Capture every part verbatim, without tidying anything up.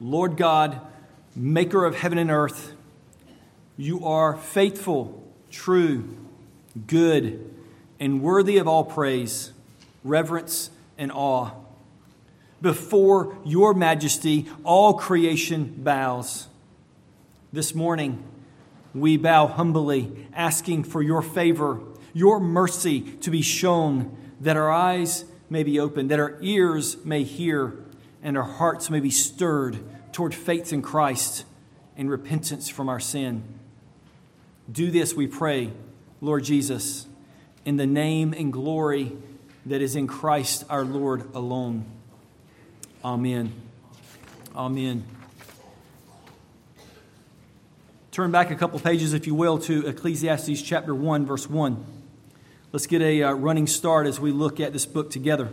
Lord God, maker of heaven and earth, you are faithful, true, good, and worthy of all praise, reverence, and awe. Before your majesty, all creation bows. This morning, we bow humbly, asking for your favor, your mercy to be shown, that our eyes may be opened, that our ears may hear, and our hearts may be stirred toward faith in Christ and repentance from our sin. Do this, we pray, Lord Jesus, in the name and glory that is in Christ our Lord alone. Amen. Amen. Turn back a couple pages, if you will, to Ecclesiastes chapter one, verse one. Let's get a uh, running start as we look at this book together.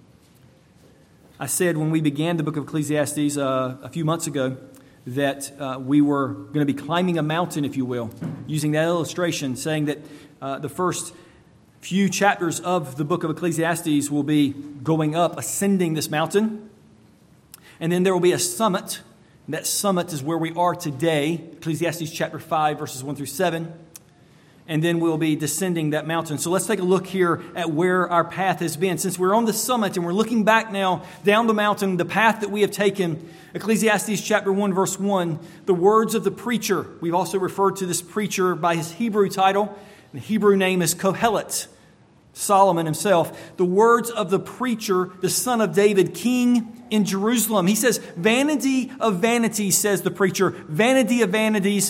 I said when we began the book of Ecclesiastes uh, a few months ago that uh, we were going to be climbing a mountain, if you will, using that illustration, saying that uh, the first few chapters of the book of Ecclesiastes will be going up, ascending this mountain. And then there will be a summit. That summit is where we are today, Ecclesiastes chapter five, verses one through seven. And then we'll be descending that mountain. So let's take a look here at where our path has been. Since we're on the summit and we're looking back now down the mountain, the path that we have taken, Ecclesiastes chapter one, verse one, the words of the preacher. We've also referred to this preacher by his Hebrew title. The Hebrew name is Kohelet, Solomon himself. The words of the preacher, the son of David, king in Jerusalem. He says, vanity of vanities, says the preacher. Vanity of vanities,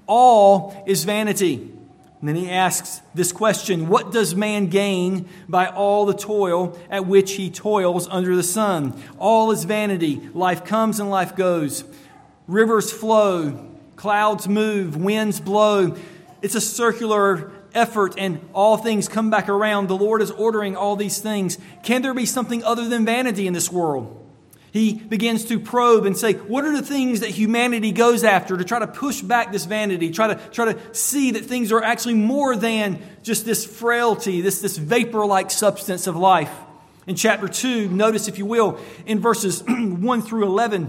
all is vanity. And then he asks this question, what does man gain by all the toil at which he toils under the sun? All is vanity. Life comes and life goes. Rivers flow, clouds move, winds blow. It's a circular effort and all things come back around. The Lord is ordering all these things. Can there be something other than vanity in this world? He begins to probe and say, what are the things that humanity goes after to try to push back this vanity, try to try to see that things are actually more than just this frailty, this, this vapor-like substance of life. In chapter two, notice, if you will, in verses one through eleven,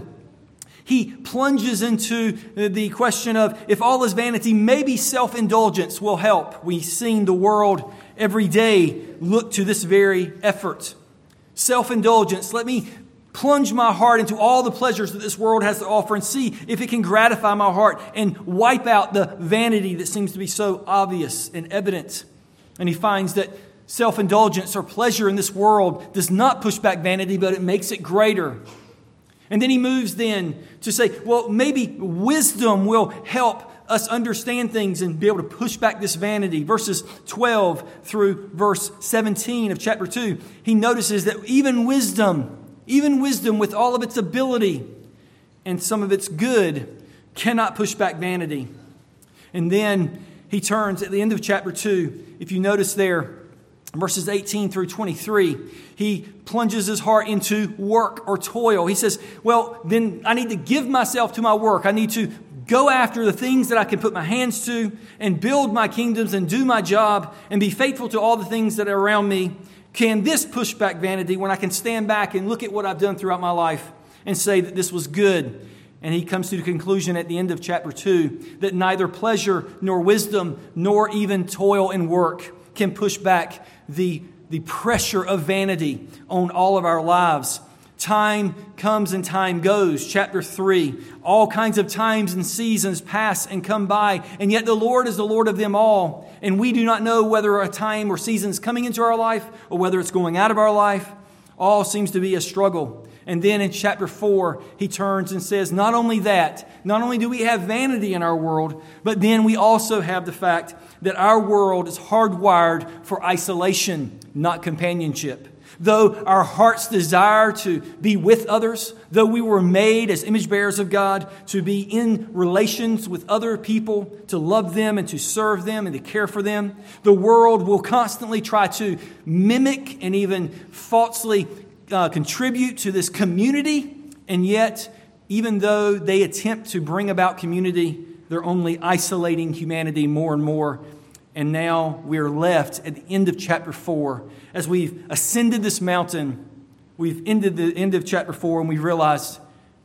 he plunges into the question of if all is vanity, maybe self-indulgence will help. We've seen the world every day look to this very effort. Self-indulgence, let me plunge my heart into all the pleasures that this world has to offer and see if it can gratify my heart and wipe out the vanity that seems to be so obvious and evident. And he finds that self-indulgence or pleasure in this world does not push back vanity, but it makes it greater. And then he moves then to say, well, maybe wisdom will help us understand things and be able to push back this vanity. Verses twelve through verse seventeen of chapter two, he notices that even wisdom, even wisdom with all of its ability and some of its good cannot push back vanity. And then he turns at the end of chapter two, if you notice there, verses eighteen through twenty-three, he plunges his heart into work or toil. He says, well, then I need to give myself to my work. I need to go after the things that I can put my hands to and build my kingdoms and do my job and be faithful to all the things that are around me. Can this push back vanity when I can stand back and look at what I've done throughout my life and say that this was good? And he comes to the conclusion at the end of chapter two that neither pleasure nor wisdom nor even toil and work can push back the, the pressure of vanity on all of our lives. Time comes and time goes. Chapter three, all kinds of times and seasons pass and come by, and yet the Lord is the Lord of them all. And we do not know whether a time or season is coming into our life or whether it's going out of our life. All seems to be a struggle. And then in chapter four, he turns and says, not only that, not only do we have vanity in our world, but then we also have the fact that our world is hardwired for isolation, not companionship. Though our hearts desire to be with others, though we were made as image bearers of God to be in relations with other people, to love them and to serve them and to care for them, the world will constantly try to mimic and even falsely uh, contribute to this community. And yet, even though they attempt to bring about community, they're only isolating humanity more and more. And now we're left at the end of chapter four. As we've ascended this mountain, we've ended the end of chapter four and we've realized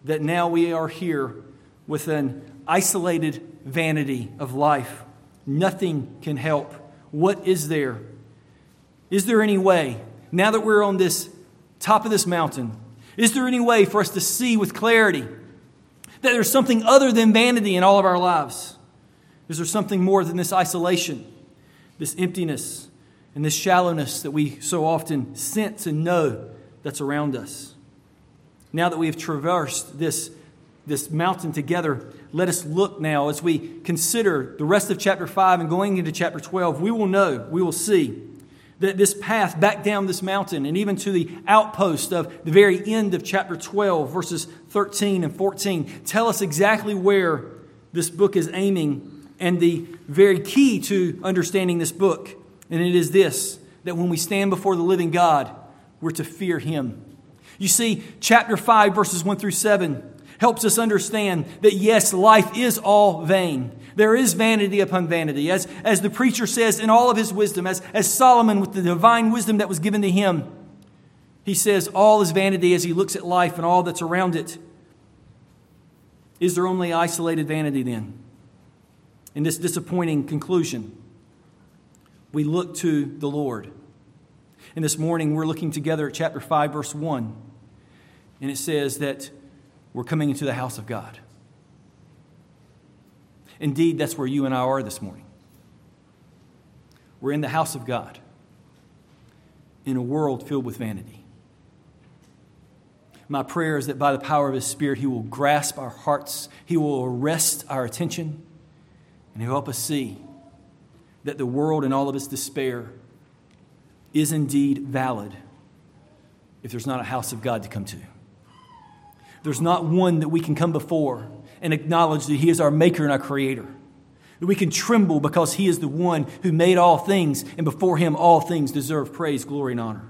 that now we are here with an isolated vanity of life. Nothing can help. What is there? Is there any way, now that we're on this top of this mountain, is there any way for us to see with clarity that there's something other than vanity in all of our lives? Is there something more than this isolation, this emptiness, and this shallowness that we so often sense and know that's around us? Now that we have traversed this, this mountain together, let us look now as we consider the rest of chapter five and going into chapter twelve. We will know, we will see that this path back down this mountain and even to the outpost of the very end of chapter twelve, verses thirteen and fourteen, tell us exactly where this book is aiming and the very key to understanding this book. And it is this, that when we stand before the living God, we're to fear Him. You see, chapter five, verses one through seven, helps us understand that yes, life is all vain. There is vanity upon vanity. As, as the preacher says in all of his wisdom, as, as Solomon with the divine wisdom that was given to him, he says all is vanity as he looks at life and all that's around it. Is there only isolated vanity then? In this disappointing conclusion, we look to the Lord. And this morning we're looking together at chapter five, verse one. And it says that we're coming into the house of God. Indeed, that's where you and I are this morning. We're in the house of God, in a world filled with vanity. My prayer is that by the power of His Spirit, He will grasp our hearts, He will arrest our attention, and He'll help us see that the world and all of its despair is indeed valid if there's not a house of God to come to. There's not one that we can come before and acknowledge that He is our Maker and our Creator. That we can tremble because He is the one who made all things, and before Him all things deserve praise, glory, and honor.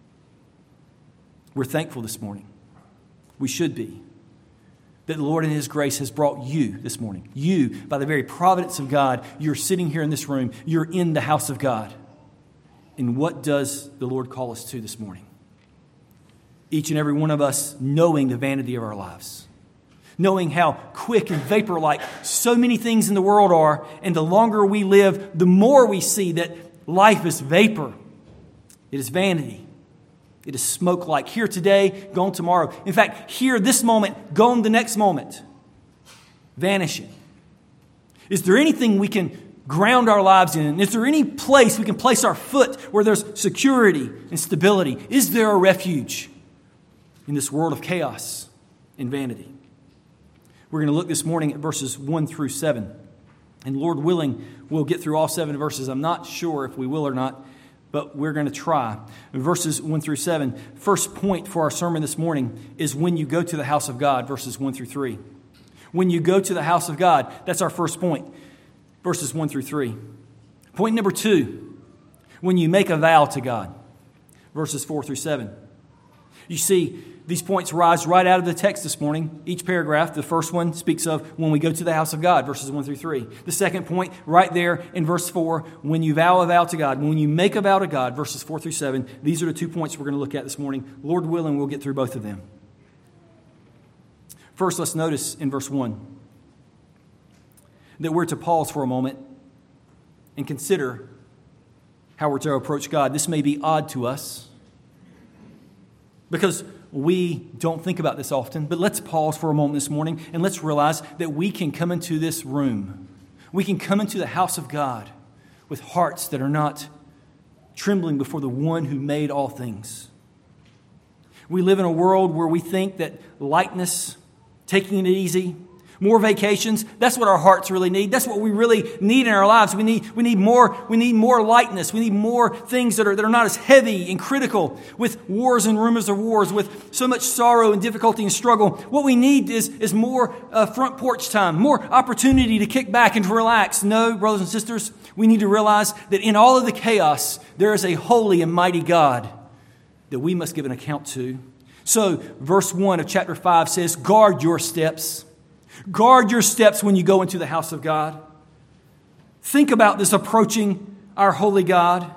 We're thankful this morning. We should be. That the Lord in His grace has brought you this morning. You, by the very providence of God, you're sitting here in this room. You're in the house of God. And what does the Lord call us to this morning? Each and every one of us knowing the vanity of our lives. Knowing how quick and vapor-like so many things in the world are. And the longer we live, the more we see that life is vapor. It is vanity. It is smoke-like. Here today, gone tomorrow. In fact, here this moment, gone the next moment. Vanishing. Is there anything we can ground our lives in? Is there any place we can place our foot where there's security and stability? Is there a refuge in this world of chaos and vanity? We're going to look this morning at verses one through seven. And Lord willing, we'll get through all seven verses. I'm not sure if we will or not, but we're going to try. Verses one through seven. First point for our sermon this morning is when you go to the house of God, verses one through three. When you go to the house of God, that's our first point, verses one through three. Point number two, when you make a vow to God, verses four through seven. You see, these points rise right out of the text this morning. Each paragraph, the first one speaks of when we go to the house of God, verses one through three. The second point, right there in verse four, when you vow a vow to God, when you make a vow to God, verses four through seven. These are the two points we're going to look at this morning. Lord willing, we'll get through both of them. First, let's notice in verse one that we're to pause for a moment and consider how we're to approach God. This may be odd to us because we don't think about this often, but let's pause for a moment this morning and let's realize that we can come into this room. We can come into the house of God with hearts that are not trembling before the one who made all things. We live in a world where we think that lightness, taking it easy, more vacations, that's what our hearts really need. That's what we really need in our lives. We need, we need more, we need more lightness. We need more things that are, that are not as heavy and critical with wars and rumors of wars, with so much sorrow and difficulty and struggle. What we need is, is more uh, front porch time, more opportunity to kick back and to relax. No, brothers and sisters, we need to realize that in all of the chaos, there is a holy and mighty God that we must give an account to. So, verse one of chapter five says, guard your steps. Guard your steps when you go into the house of God. Think about this approaching our holy God.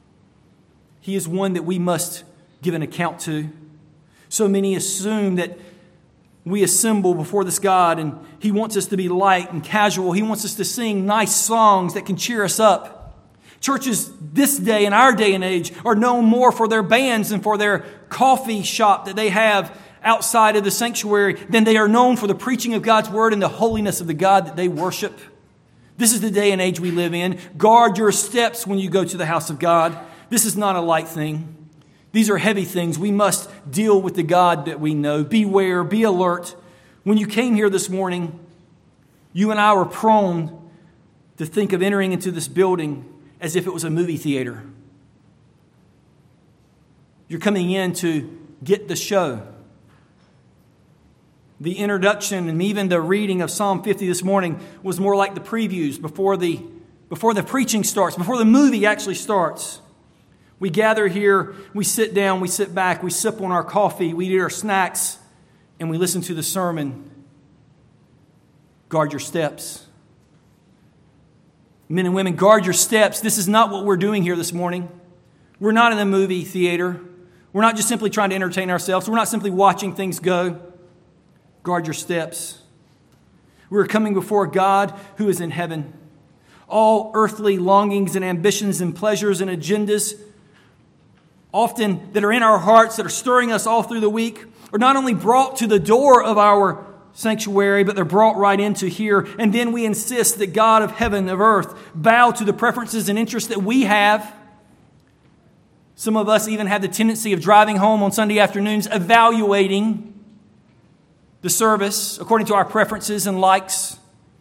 He is one that we must give an account to. So many assume that we assemble before this God, and He wants us to be light and casual. He wants us to sing nice songs that can cheer us up. Churches this day, in our day and age, are known more for their bands and for their coffee shop that they have outside of the sanctuary than they are known for the preaching of God's Word and the holiness of the God that they worship. This is the day and age we live in. Guard your steps when you go to the house of God. This is not a light thing. These are heavy things. We must deal with the God that we know. Beware, be alert. When you came here this morning, you and I were prone to think of entering into this building as if it was a movie theater. You're coming in to get the show. The introduction and even the reading of Psalm fifty this morning was more like the previews before the, before the preaching starts, before the movie actually starts. We gather here, we sit down, we sit back, we sip on our coffee, we eat our snacks, and we listen to the sermon. Guard your steps. Men and women, guard your steps. This is not what we're doing here this morning. We're not in a movie theater. We're not just simply trying to entertain ourselves. We're not simply watching things go. Guard your steps. We're coming before God who is in heaven. All earthly longings and ambitions and pleasures and agendas, often that are in our hearts, that are stirring us all through the week, are not only brought to the door of our sanctuary, but they're brought right into here. And then we insist that God of heaven, of earth, bow to the preferences and interests that we have. Some of us even have the tendency of driving home on Sunday afternoons, evaluating the service according to our preferences and likes,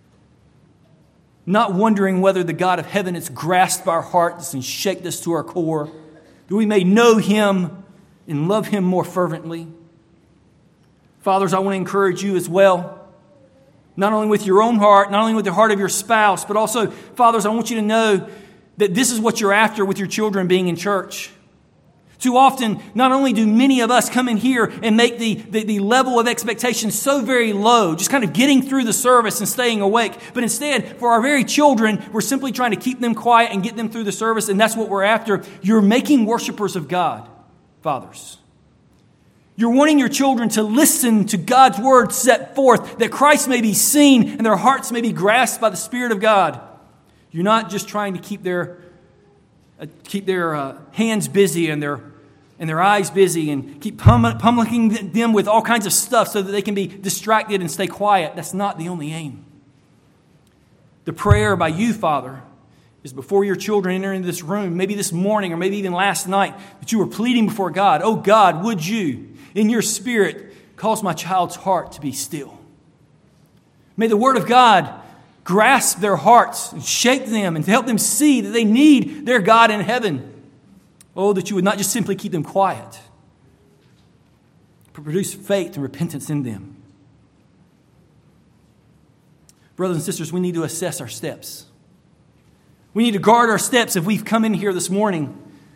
not wondering whether the God of heaven has grasped our hearts and shaped us to our core, that we may know Him and love Him more fervently. Fathers, I want to encourage you as well, not only with your own heart, not only with the heart of your spouse, but also, fathers, I want you to know that this is what you're after with your children being in church. Too often, not only do many of us come in here and make the, the, the level of expectation so very low, just kind of getting through the service and staying awake, but instead, for our very children, we're simply trying to keep them quiet and get them through the service, and that's what we're after. You're making worshipers of God, fathers. You're wanting your children to listen to God's word set forth, that Christ may be seen and their hearts may be grasped by the Spirit of God. You're not just trying to keep their uh, keep their uh, hands busy and their and their eyes busy and keep pum- pummeling them with all kinds of stuff so that they can be distracted and stay quiet. That's not the only aim. The prayer by you, Father, is before your children enter into this room, maybe this morning or maybe even last night, that you were pleading before God, oh God, would you, in your Spirit, cause my child's heart to be still. May the Word of God grasp their hearts and shake them and to help them see that they need their God in heaven. Oh, that you would not just simply keep them quiet, but produce faith and repentance in them. Brothers and sisters, we need to assess our steps. We need to guard our steps if we've come in here this morning.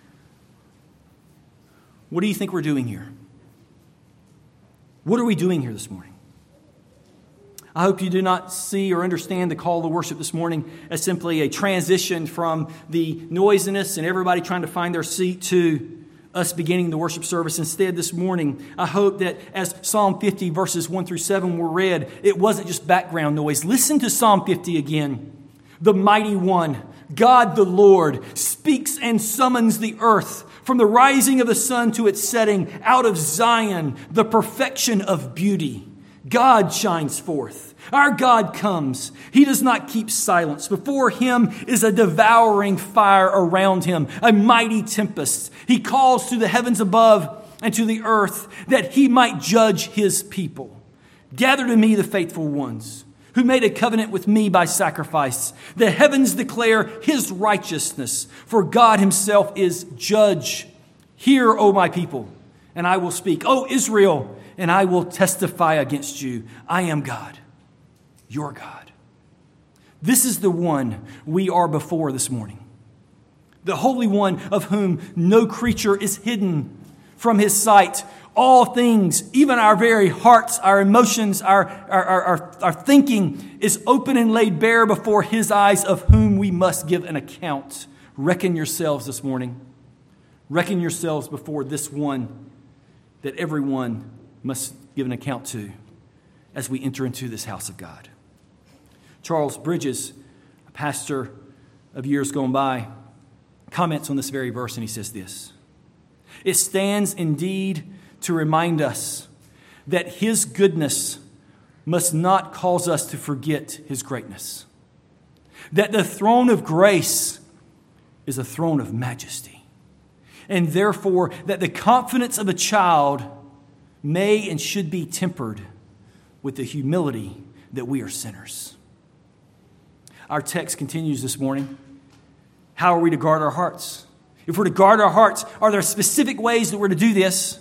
What do you think we're doing here? What are we doing here this morning? I hope you do not see or understand the call to worship this morning as simply a transition from the noisiness and everybody trying to find their seat to us beginning the worship service. Instead, this morning, I hope that as Psalm fifty verses one through seven were read, it wasn't just background noise. Listen to Psalm fifty again. The mighty one, God the Lord, speaks and summons the earth from the rising of the sun to its setting. Out of Zion, the perfection of beauty, God shines forth. Our God comes. He does not keep silence. Before Him is a devouring fire around Him, a mighty tempest. He calls to the heavens above and to the earth that He might judge His people. Gather to me the faithful ones who made a covenant with me by sacrifice. The heavens declare His righteousness, for God Himself is judge. Hear, O my people, and I will speak. O Israel, and I will testify against you. I am God, your God. This is the one we are before this morning. The Holy One of whom no creature is hidden from His sight. All things, even our very hearts, our emotions, our, our, our, our thinking is open and laid bare before His eyes, of whom we must give an account. Reckon yourselves this morning. Reckon yourselves before this one that everyone must give an account to. as we enter into this house of God. Charles Bridges, a pastor of years gone by, comments on this very verse, and he says this: "It stands indeed to remind us that His goodness must not cause us to forget His greatness. That the throne of grace is a throne of majesty. And therefore, that the confidence of a child may and should be tempered with the humility that we are sinners." Our text continues this morning. How are we to guard our hearts? If we're to guard our hearts, are there specific ways that we're to do this?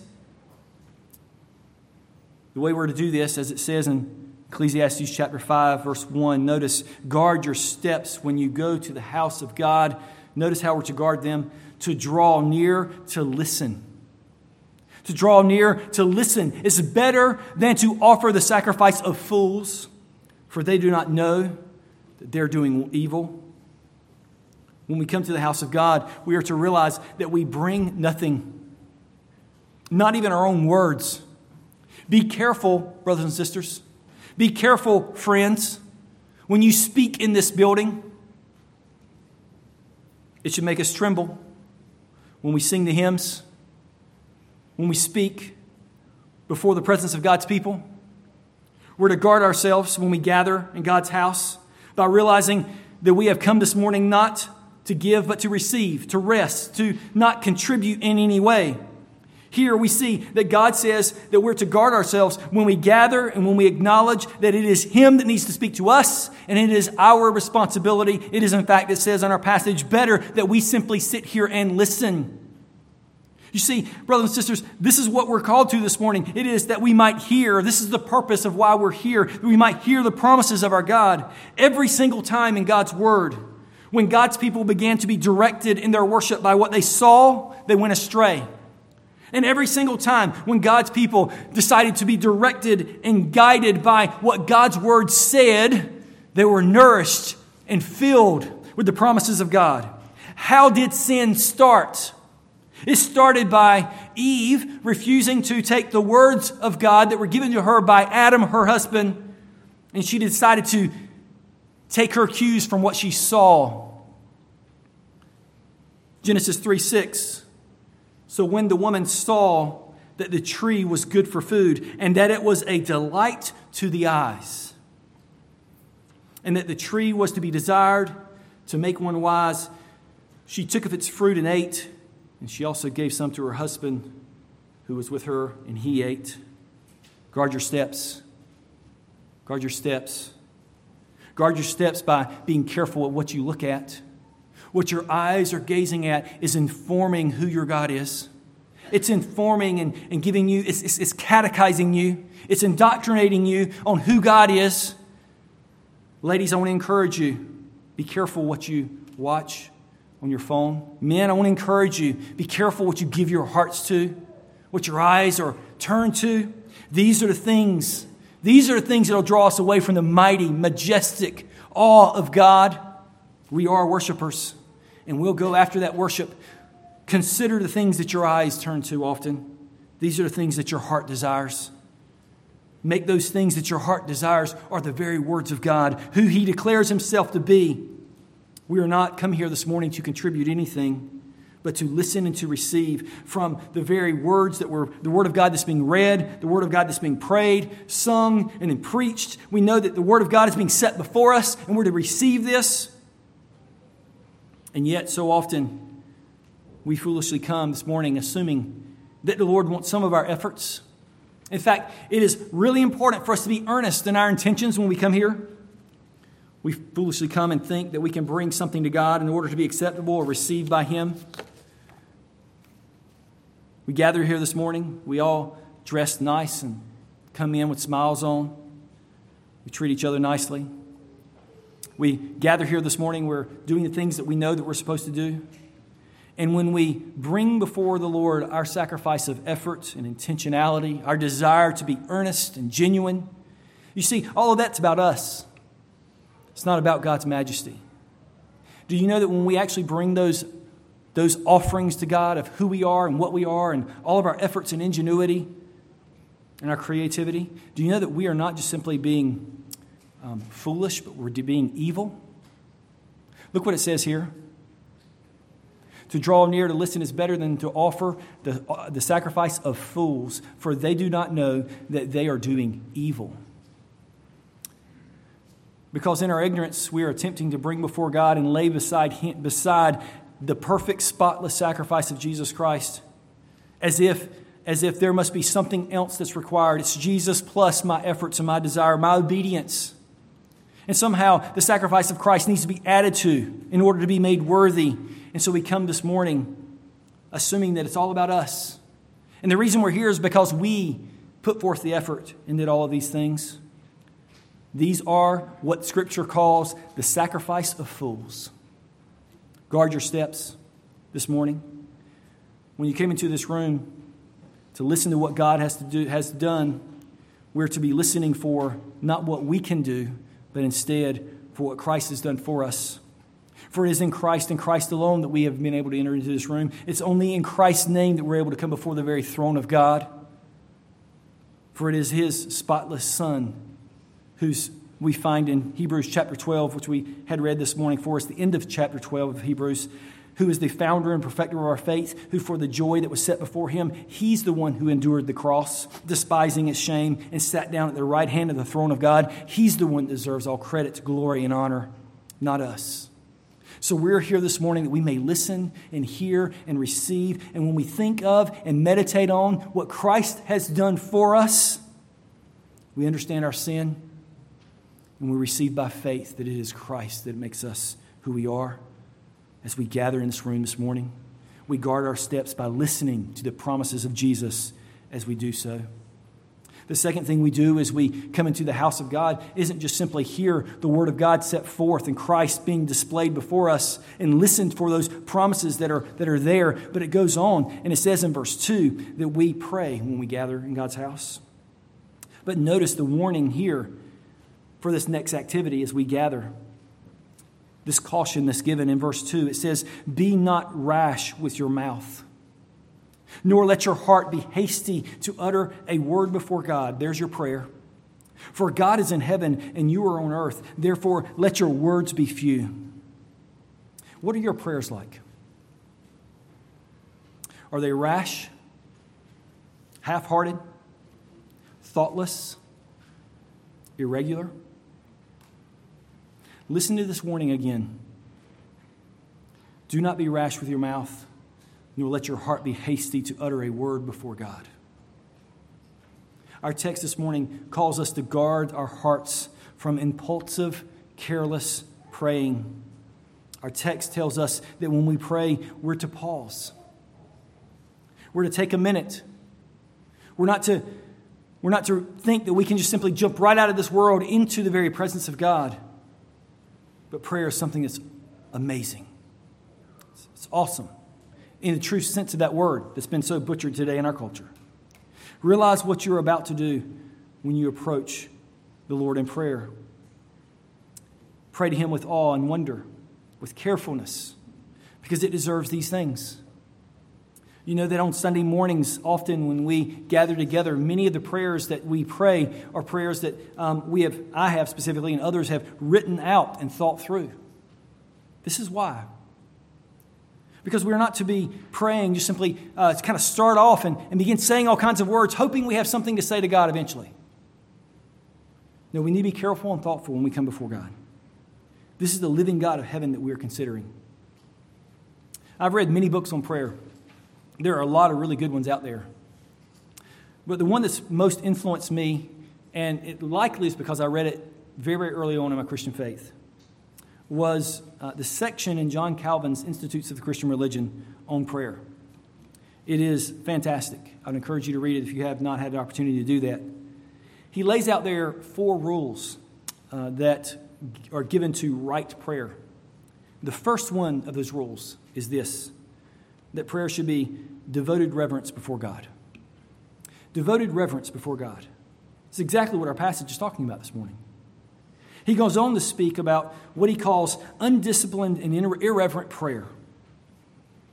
The way we're to do this, as it says in Ecclesiastes chapter five, verse one, notice, guard your steps when you go to the house of God. Notice how we're to guard them: to draw near, to listen. To draw near, to listen is better than to offer the sacrifice of fools, for they do not know that they're doing evil. When we come to the house of God, we are to realize that we bring nothing, not even our own words. Be careful, brothers and sisters. Be careful, friends. When you speak in this building, it should make us tremble. When we sing the hymns, when we speak before the presence of God's people, we're to guard ourselves when we gather in God's house by realizing that we have come this morning not to give, but to receive, to rest, to not contribute in any way. Here we see that God says that we're to guard ourselves when we gather and when we acknowledge that it is Him that needs to speak to us, and it is our responsibility. It is, in fact, it says in our passage, better that we simply sit here and listen. You see, brothers and sisters, this is what we're called to this morning. It is that we might hear. This is the purpose of why we're here. That we might hear the promises of our God. Every single time in God's Word, when God's people began to be directed in their worship by what they saw, they went astray. And every single time when God's people decided to be directed and guided by what God's Word said, they were nourished and filled with the promises of God. How did sin start? It started by Eve refusing to take the words of God that were given to her by Adam, her husband, and she decided to take her cues from what she saw. Genesis three six. So when the woman saw that the tree was good for food, and that it was a delight to the eyes, and that the tree was to be desired to make one wise, she took of its fruit and ate. And she also gave some to her husband who was with her, and he ate. Guard your steps. Guard your steps. Guard your steps by being careful of what you look at. What your eyes are gazing at is informing who your God is. It's informing and, and giving you, it's, it's, it's catechizing you. It's indoctrinating you on who God is. Ladies, I want to encourage you. Be careful what you watch on your phone. Men, I want to encourage you. Be careful what you give your hearts to, what your eyes are turned to. These are the things, these are the things that will draw us away from the mighty, majestic awe of God. We are worshipers, and we'll go after that worship. Consider the things that your eyes turn to often. These are the things that your heart desires. Make those things that your heart desires are the very words of God, who He declares Himself to be. We are not come here this morning to contribute anything, but to listen and to receive from the very words that were the Word of God that's being read, the Word of God that's being prayed, sung, and then preached. We know that the Word of God is being set before us, and we're to receive this. And yet, so often, we foolishly come this morning assuming that the Lord wants some of our efforts. In fact, it is really important for us to be earnest in our intentions when we come here. We foolishly come and think that we can bring something to God in order to be acceptable or received by Him. We gather here this morning. We all dress nice and come in with smiles on. We treat each other nicely. We gather here this morning. We're doing the things that we know that we're supposed to do. And when we bring before the Lord our sacrifice of effort and intentionality, our desire to be earnest and genuine, you see, all of that's about us. It's not about God's majesty. Do you know that when we actually bring those, those offerings to God of who we are and what we are and all of our efforts and ingenuity, in our creativity? Do you know that we are not just simply being um, foolish, but we're being evil? Look what it says here. To draw near to listen is better than to offer the, uh, the sacrifice of fools, for they do not know that they are doing evil. Because in our ignorance, we are attempting to bring before God and lay beside him, beside the perfect, spotless sacrifice of Jesus Christ, as if, as if there must be something else that's required. It's Jesus plus my efforts and my desire, my obedience. And somehow the sacrifice of Christ needs to be added to in order to be made worthy. And so we come this morning assuming that it's all about us. And the reason we're here is because we put forth the effort and did all of these things. These are what Scripture calls the sacrifice of fools. Guard your steps this morning. When you came into this room to listen to what God has to do, has done, we're to be listening for not what we can do, but instead for what Christ has done for us. For it is in Christ and Christ alone that we have been able to enter into this room. It's only in Christ's name that we're able to come before the very throne of God. For it is His spotless Son, whose we find in Hebrews chapter twelve, which we had read this morning for us, the end of chapter twelve of Hebrews, who is the founder and perfecter of our faith, who for the joy that was set before Him, He's the one who endured the cross, despising its shame, and sat down at the right hand of the throne of God. He's the one that deserves all credit, glory, and honor, not us. So we're here this morning that we may listen and hear and receive. And when we think of and meditate on what Christ has done for us, we understand our sin and we receive by faith that it is Christ that makes us who we are. As we gather in this room this morning, we guard our steps by listening to the promises of Jesus as we do so. The second thing we do as we come into the house of God isn't just simply hear the Word of God set forth and Christ being displayed before us and listen for those promises that are, that are there, but it goes on and it says in verse two that we pray when we gather in God's house. But notice the warning here for this next activity as we gather. This caution that's given in verse two, it says, "Be not rash with your mouth, nor let your heart be hasty to utter a word before God." There's your prayer. "For God is in heaven and you are on earth. Therefore, let your words be few." What are your prayers like? Are they rash, half-hearted, thoughtless, irregular? Listen to this warning again. Do not be rash with your mouth, nor let your heart be hasty to utter a word before God. Our text this morning calls us to guard our hearts from impulsive, careless praying. Our text tells us that when we pray, we're to pause. We're to take a minute. We're not to, we're not to think that we can just simply jump right out of this world into the very presence of God. But prayer is something that's amazing. It's, it's awesome. In the true sense of that word that's been so butchered today in our culture. Realize what you're about to do when you approach the Lord in prayer. Pray to Him with awe and wonder, with carefulness, because it deserves these things. You know that on Sunday mornings, often when we gather together, many of the prayers that we pray are prayers that um, we have, I have specifically, and others have written out and thought through. This is why. Because we're not to be praying just simply uh, to kind of start off and, and begin saying all kinds of words, hoping we have something to say to God eventually. No, we need to be careful and thoughtful when we come before God. This is the living God of heaven that we are considering. I've read many books on prayer. There are a lot of really good ones out there. But the one that's most influenced me, and it likely is because I read it very, very early on in my Christian faith, was uh, the section in John Calvin's Institutes of the Christian Religion on prayer. It is fantastic. I'd encourage you to read it if you have not had the opportunity to do that. He lays out there four rules uh, that are given to right prayer. The first one of those rules is this, that prayer should be devoted reverence before God. Devoted reverence before God. It's exactly what our passage is talking about this morning. He goes on to speak about what he calls undisciplined and irreverent prayer.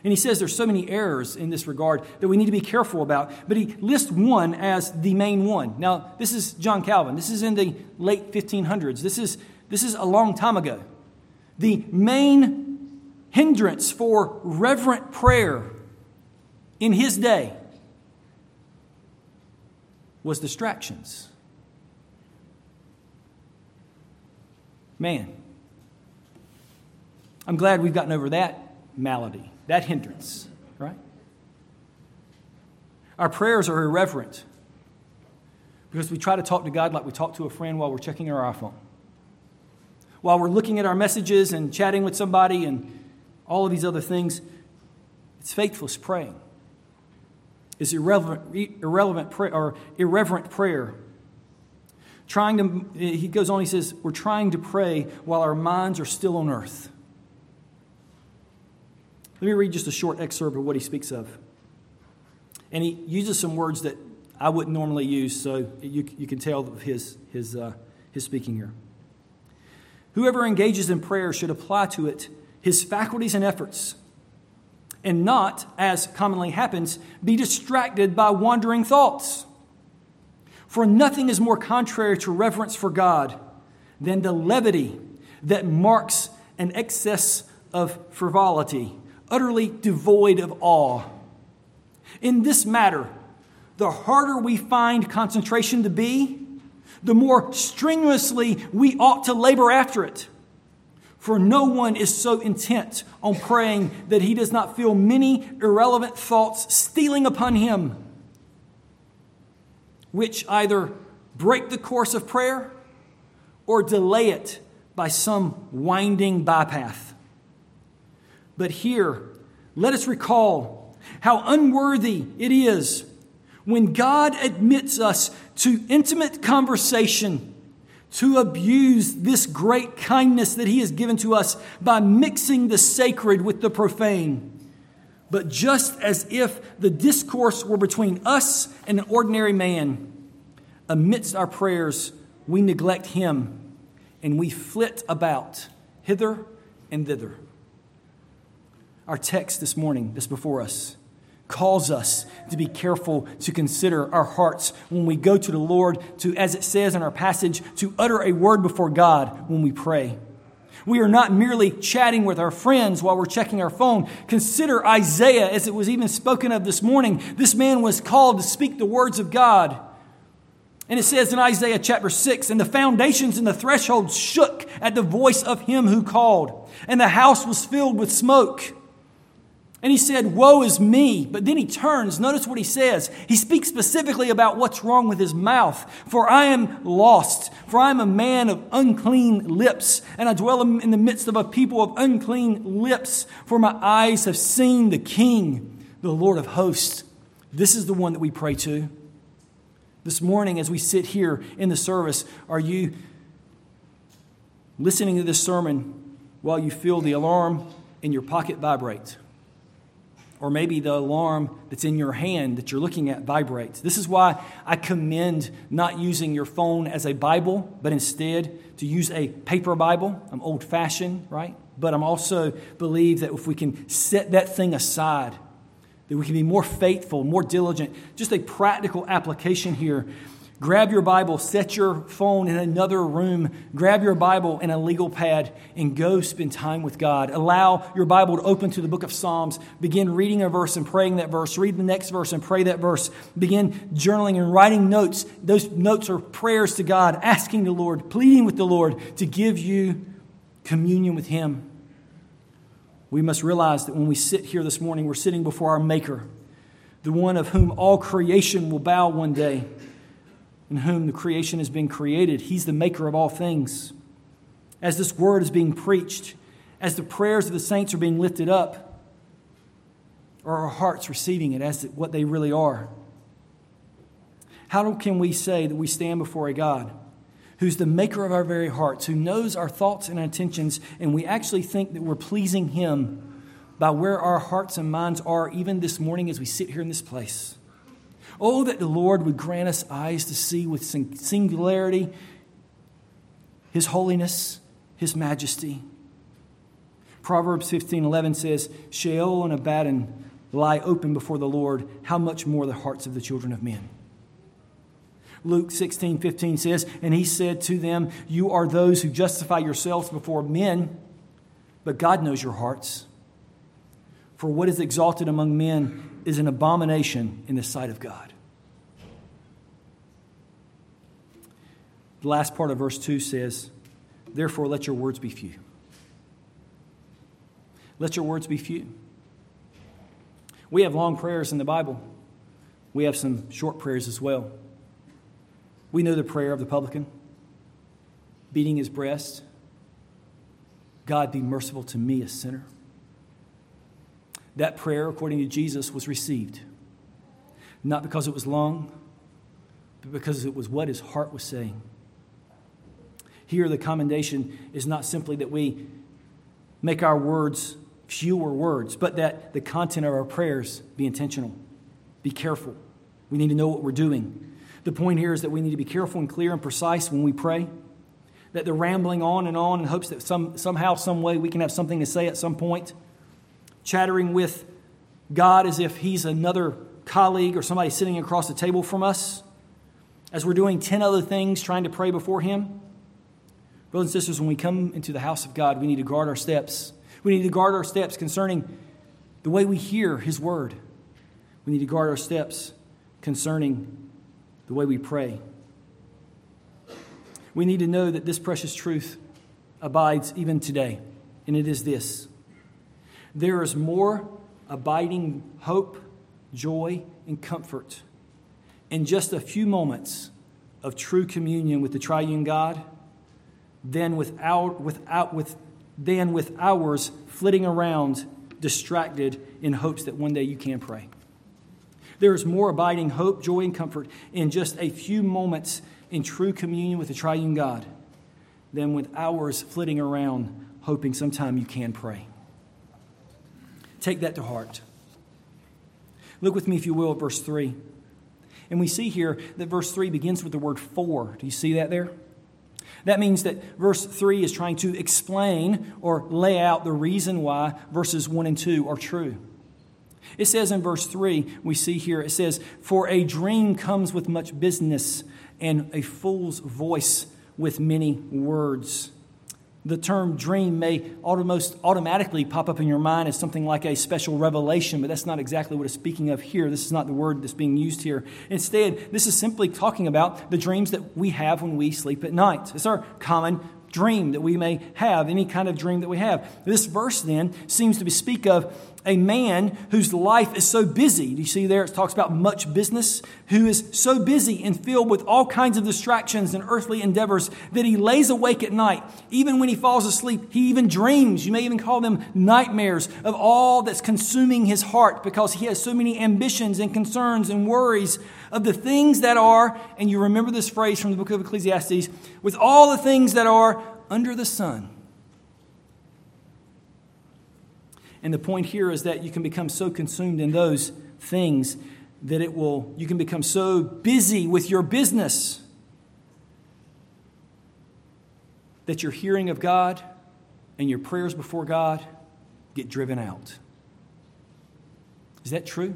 And he says there's so many errors in this regard that we need to be careful about. But he lists one as the main one. Now, this is John Calvin. This is in the late fifteen hundreds. This is, this is a long time ago. The main hindrance for reverent prayer in his day was distractions. Man, I'm glad we've gotten over that malady, that hindrance, right? Our prayers are irreverent because we try to talk to God like we talk to a friend while we're checking our iPhone. While we're looking at our messages and chatting with somebody and all of these other things, it's faithless praying. It's irrelevant, irrelevant prayer or irreverent prayer. Trying to, he goes on, he says, we're trying to pray while our minds are still on earth. Let me read just a short excerpt of what he speaks of. And he uses some words that I wouldn't normally use, so you, you can tell his, his, uh, his speaking here. Whoever engages in prayer should apply to it his faculties and efforts, and not, as commonly happens, be distracted by wandering thoughts. For nothing is more contrary to reverence for God than the levity that marks an excess of frivolity, utterly devoid of awe. In this matter, the harder we find concentration to be, the more strenuously we ought to labor after it. For no one is so intent on praying that he does not feel many irrelevant thoughts stealing upon him, which either break the course of prayer or delay it by some winding bypath. But here, let us recall how unworthy it is when God admits us to intimate conversation to abuse this great kindness that he has given to us by mixing the sacred with the profane. But just as if the discourse were between us and an ordinary man, amidst our prayers, we neglect him and we flit about hither and thither. Our text this morning, that's before us, calls us to be careful to consider our hearts when we go to the Lord, to, as it says in our passage, to utter a word before God when we pray. We are not merely chatting with our friends while we're checking our phone. Consider Isaiah, as it was even spoken of this morning. This man was called to speak the words of God. And it says in Isaiah chapter six, and the foundations and the thresholds shook at the voice of him who called, and the house was filled with smoke. And he said, woe is me. But then he turns. Notice what he says. He speaks specifically about what's wrong with his mouth. For I am lost. For I am a man of unclean lips. And I dwell in the midst of a people of unclean lips. For my eyes have seen the King, the Lord of hosts. This is the one that we pray to. This morning as we sit here in the service, are you listening to this sermon while you feel the alarm in your pocket vibrate? Or maybe the alarm that's in your hand that you're looking at vibrates. This is why I commend not using your phone as a Bible, but instead to use a paper Bible. I'm old-fashioned, right? But I'm also believe that if we can set that thing aside, that we can be more faithful, more diligent. Just a practical application here. Grab your Bible, set your phone in another room, grab your Bible and a legal pad, and go spend time with God. Allow your Bible to open to the book of Psalms. Begin reading a verse and praying that verse. Read the next verse and pray that verse. Begin journaling and writing notes. Those notes are prayers to God, asking the Lord, pleading with the Lord to give you communion with Him. We must realize that when we sit here this morning, we're sitting before our Maker, the one of whom all creation will bow one day, in whom the creation has been created. He's the maker of all things. As this word is being preached, as the prayers of the saints are being lifted up, are our hearts receiving it as what they really are? How can we say that we stand before a God who's the maker of our very hearts, who knows our thoughts and intentions, and we actually think that we're pleasing Him by where our hearts and minds are even this morning as we sit here in this place? Oh, that the Lord would grant us eyes to see with singularity His holiness, His majesty. Proverbs fifteen eleven says, Sheol and Abaddon lie open before the Lord, how much more the hearts of the children of men. Luke sixteen fifteen says, and he said to them, you are those who justify yourselves before men, but God knows your hearts. For what is exalted among men is an abomination in the sight of God. The last part of verse two says, therefore let your words be few. Let your words be few. We have long prayers in the Bible. We have some short prayers as well. We know the prayer of the publican, beating his breast. God, be merciful to me, a sinner. That prayer, according to Jesus, was received. Not because it was long, but because it was what his heart was saying. Here, the commendation is not simply that we make our words fewer words, but that the content of our prayers be intentional. Be careful. We need to know what we're doing. The point here is that we need to be careful and clear and precise when we pray. That the rambling on and on in hopes that some somehow, some way we can have something to say at some point. Chattering with God as if he's another colleague or somebody sitting across the table from us. As we're doing ten other things trying to pray before him. Brothers and sisters, when we come into the house of God, we need to guard our steps. We need to guard our steps concerning the way we hear his word. We need to guard our steps concerning the way we pray. We need to know that this precious truth abides even today, and it is this. There is more abiding hope, joy, and comfort in just a few moments of true communion with the triune God than without, without, with, than with hours flitting around distracted in hopes that one day you can pray. There is more abiding hope, joy, and comfort in just a few moments in true communion with the triune God than with hours flitting around hoping sometime you can pray. Take that to heart. Look with me, if you will, at verse three. And we see here that verse three begins with the word for. Do you see that there? That means that verse three is trying to explain or lay out the reason why verses one and two are true. It says in verse three, we see here, it says, for a dream comes with much business, and a fool's voice with many words. The term dream may almost automatically pop up in your mind as something like a special revelation, but that's not exactly what it's speaking of here. This is not the word that's being used here. Instead, this is simply talking about the dreams that we have when we sleep at night. It's our common dream that we may have, any kind of dream that we have. This verse then seems to speak of a man whose life is so busy. Do you see there? It talks about much business, who is so busy and filled with all kinds of distractions and earthly endeavors that he lays awake at night. Even when he falls asleep, he even dreams. You may even call them nightmares of all that's consuming his heart because he has so many ambitions and concerns and worries of the things that are, and you remember this phrase from the book of Ecclesiastes, with all the things that are under the sun. And the point here is that you can become so consumed in those things that it will, you can become so busy with your business that your hearing of God and your prayers before God get driven out. Is that true?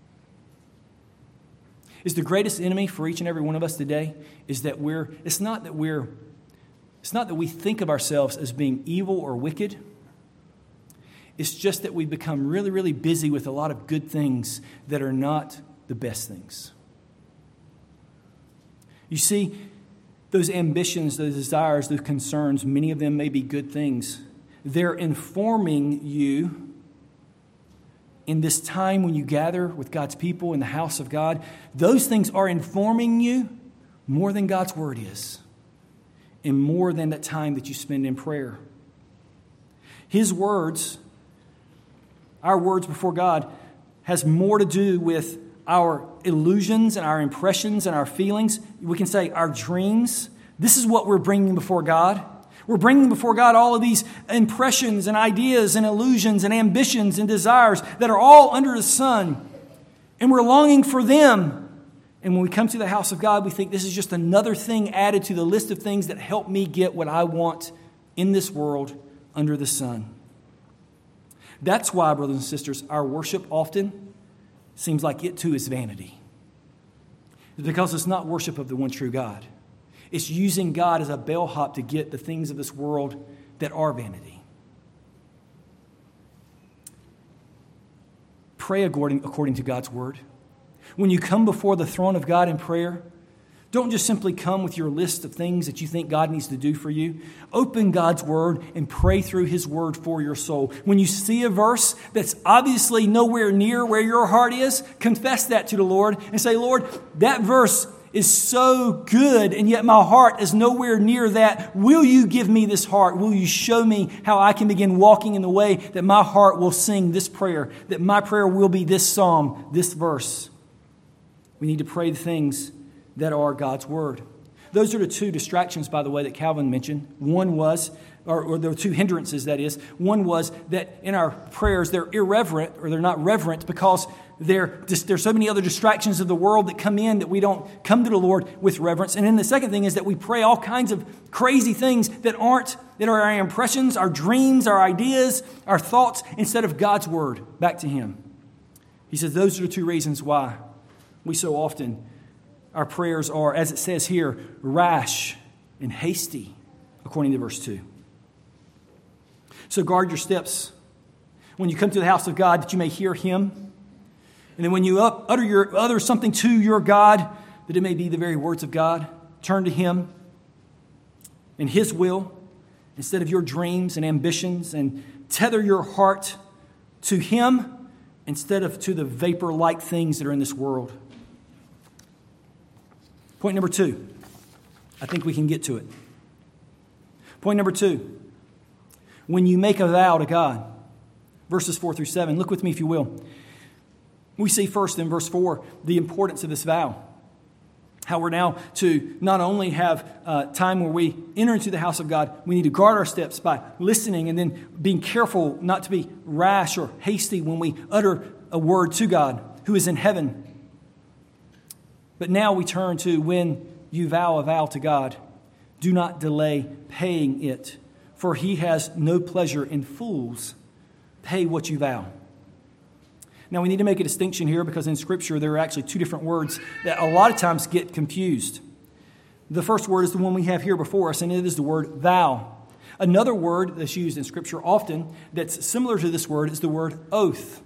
Is the greatest enemy for each and every one of us today is that we're, it's not that we're, it's not that we think of ourselves as being evil or wicked. It's just that we become really, really busy with a lot of good things that are not the best things. You see, those ambitions, those desires, those concerns, many of them may be good things. They're informing you in this time when you gather with God's people in the house of God. Those things are informing you more than God's word is, and more than that time that you spend in prayer. His words, our words before God, has more to do with our illusions and our impressions and our feelings. We can say our dreams. This is what we're bringing before God. We're bringing before God all of these impressions and ideas and illusions and ambitions and desires that are all under the sun. And we're longing for them. And when we come to the house of God, we think this is just another thing added to the list of things that help me get what I want in this world under the sun. That's why, brothers and sisters, our worship often seems like it too is vanity. It's because it's not worship of the one true God. It's using God as a bellhop to get the things of this world that are vanity. Pray according, according to God's word. When you come before the throne of God in prayer, don't just simply come with your list of things that you think God needs to do for you. Open God's word and pray through his word for your soul. When you see a verse that's obviously nowhere near where your heart is, confess that to the Lord and say, Lord, that verse is so good, and yet my heart is nowhere near that. Will you give me this heart? Will you show me how I can begin walking in the way that my heart will sing this prayer, that my prayer will be this psalm, this verse? We need to pray the things that are God's word. Those are the two distractions, by the way, that Calvin mentioned. One was, or, or there were two hindrances, that is. One was that in our prayers, they're irreverent, or they're not reverent, because there, there's so many other distractions of the world that come in that we don't come to the Lord with reverence. And then the second thing is that we pray all kinds of crazy things that aren't, that are our impressions, our dreams, our ideas, our thoughts, instead of God's word back to him. He says those are the two reasons why we so often, our prayers are, as it says here, rash and hasty, according to verse two. So guard your steps when you come to the house of God, that you may hear him. And then when you up, utter, your, utter something to your God, that it may be the very words of God. Turn to him and his will instead of your dreams and ambitions, and tether your heart to him instead of to the vapor-like things that are in this world. Point number two. I think we can get to it. Point number two. When you make a vow to God, verses four through seven, look with me if you will. We see first in verse four the importance of this vow. How we're now to not only have uh, time where we enter into the house of God, we need to guard our steps by listening and then being careful not to be rash or hasty when we utter a word to God who is in heaven. But now we turn to when you vow a vow to God, do not delay paying it, for he has no pleasure in fools. Pay what you vow. Now we need to make a distinction here because in Scripture there are actually two different words that a lot of times get confused. The first word is the one we have here before us, and it is the word vow. Another word that's used in Scripture often that's similar to this word is the word oath.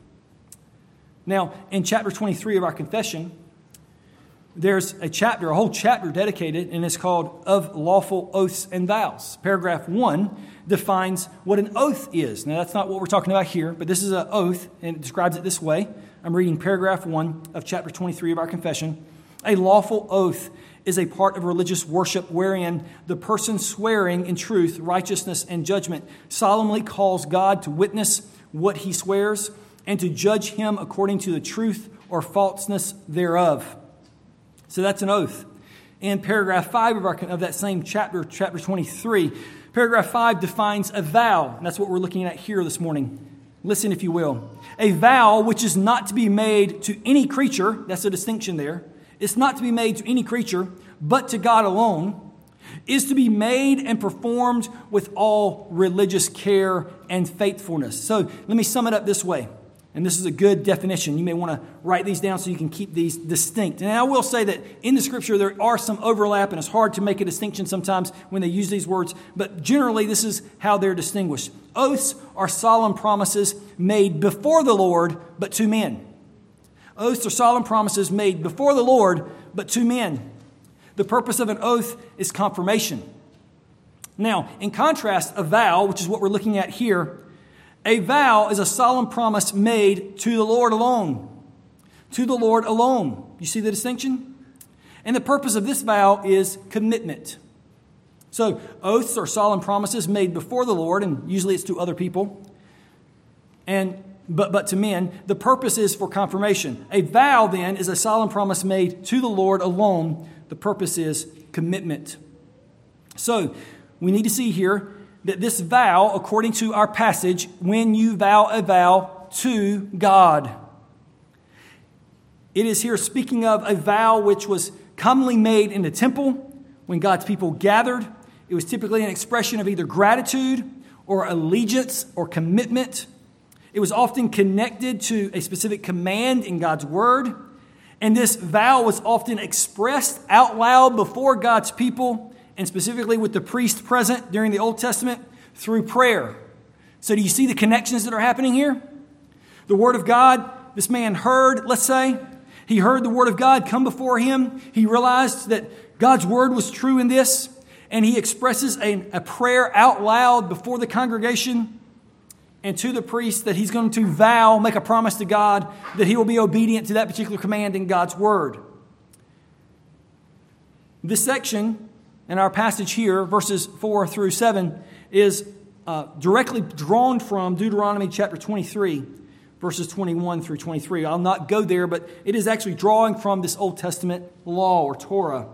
Now, in chapter twenty-three of our confession, there's a chapter, a whole chapter dedicated, and it's called Of Lawful Oaths and Vows. Paragraph one defines what an oath is. Now, that's not what we're talking about here, but this is an oath, and it describes it this way. I'm reading paragraph one of chapter twenty-three of our confession. A lawful oath is a part of religious worship wherein the person swearing in truth, righteousness, and judgment solemnly calls God to witness what he swears and to judge him according to the truth or falseness thereof. So that's an oath. In paragraph five of, our, of that same chapter, chapter twenty-three, paragraph five defines a vow. And that's what we're looking at here this morning. Listen, if you will. A vow which is not to be made to any creature, that's a distinction there. It's not to be made to any creature, but to God alone, is to be made and performed with all religious care and faithfulness. So let me sum it up this way. And this is a good definition. You may want to write these down so you can keep these distinct. And I will say that in the Scripture there are some overlap, and it's hard to make a distinction sometimes when they use these words. But generally, this is how they're distinguished. Oaths are solemn promises made before the Lord, but to men. Oaths are solemn promises made before the Lord, but to men. The purpose of an oath is confirmation. Now, in contrast, a vow, which is what we're looking at here, a vow is a solemn promise made to the Lord alone. To the Lord alone. You see the distinction? And the purpose of this vow is commitment. So, oaths are solemn promises made before the Lord, and usually it's to other people. And but, but to men, the purpose is for confirmation. A vow, then, is a solemn promise made to the Lord alone. The purpose is commitment. So, we need to see here that this vow, according to our passage, when you vow a vow to God. It is here speaking of a vow which was commonly made in the temple when God's people gathered. It was typically an expression of either gratitude or allegiance or commitment. It was often connected to a specific command in God's word. And this vow was often expressed out loud before God's people, and specifically with the priest present during the Old Testament, through prayer. So do you see the connections that are happening here? The word of God, this man heard, let's say, he heard the word of God come before him. He realized that God's word was true in this, and he expresses a, a prayer out loud before the congregation and to the priest that he's going to vow, make a promise to God that he will be obedient to that particular command in God's word. This section in our passage here, verses four through seven, is uh, directly drawn from Deuteronomy chapter twenty-three, verses twenty-one through twenty-three. I'll not go there, but it is actually drawing from this Old Testament law or Torah.